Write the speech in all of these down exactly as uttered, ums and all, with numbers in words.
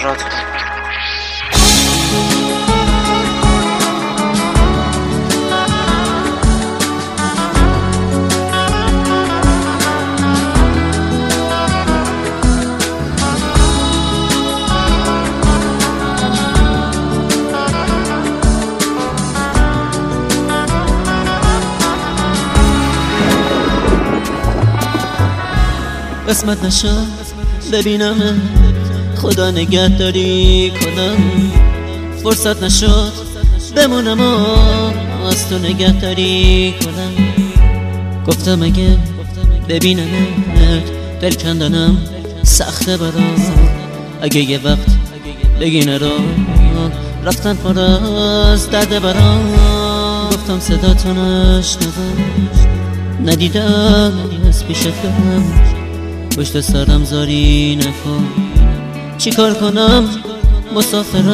ذرات قسمت نشد ببینم خدا نگهداری کنم، فرصت نشد بمونم و از تو نگهداری کنم. گفتم اگه ببینمت دل کندنم سخته برام، اگه یه وقت بگی نرو رفتن پر از درد برام. گفتم صدا تو نشنوم ندیدم از پیشت برم، پشت سرم زاری نکن چی کار کنم مسافرم.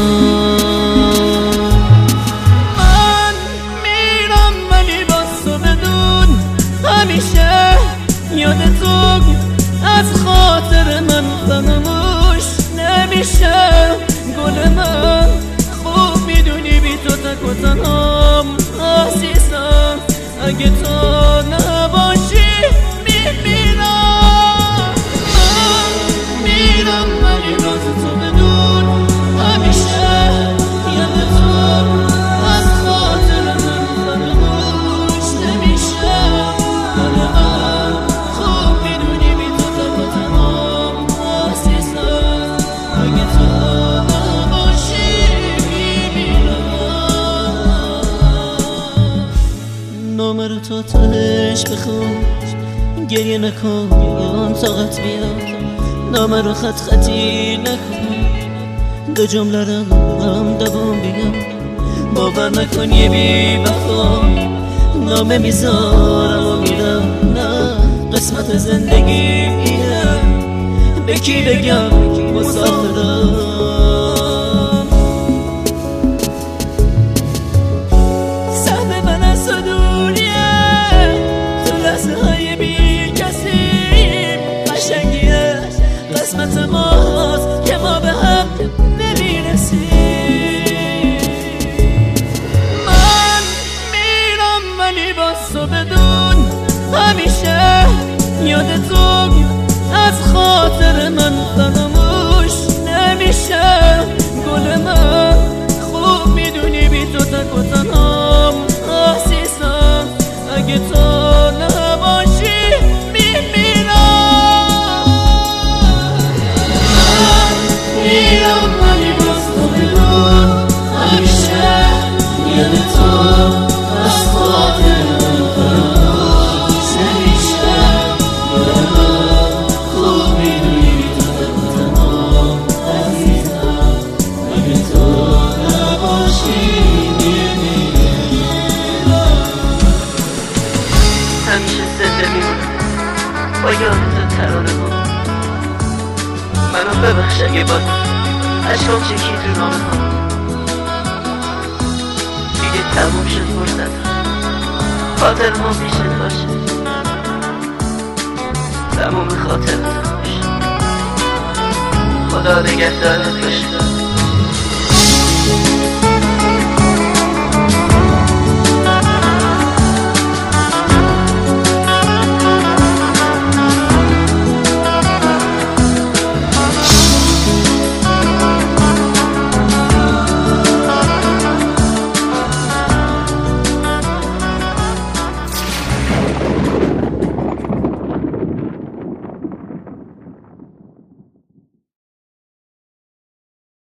من میرم ولی باز تو بدون همیشه یادتون از خاطر من فراموش نمیشه. گل من خوب میدونی بی تو تک و تنهام عزیزم، اگه تو نباشی میمیرم. نامه رو تو تهش بخون، گریه نکن طاقت بیاد، نامه رو خط خطی نکن، دو جمله رو هم دوام بگم. باور نکن یه بی وفا نامه میذارم و میرم، نه قسمت زندگی اینه به کی بگم مسافرم. قسمت ماست که ما به هم نمیرسیم. من میرم ولی باز تو بدون همیشه یادتون از خاطر من فراموش نمیشه. گل من خوب میدونی بی تو تک و تنهام عزیزم، اگه تو نباشی همیشه زنده میمونم با یادت ترانه ها. منو ببخش اگه باز عشقام چکی تو نامه ها. دیگه تموم شد فرصت خاطر ما پیشت باشه، تموم خاطرت باشه. خدا نگهدارت باشه.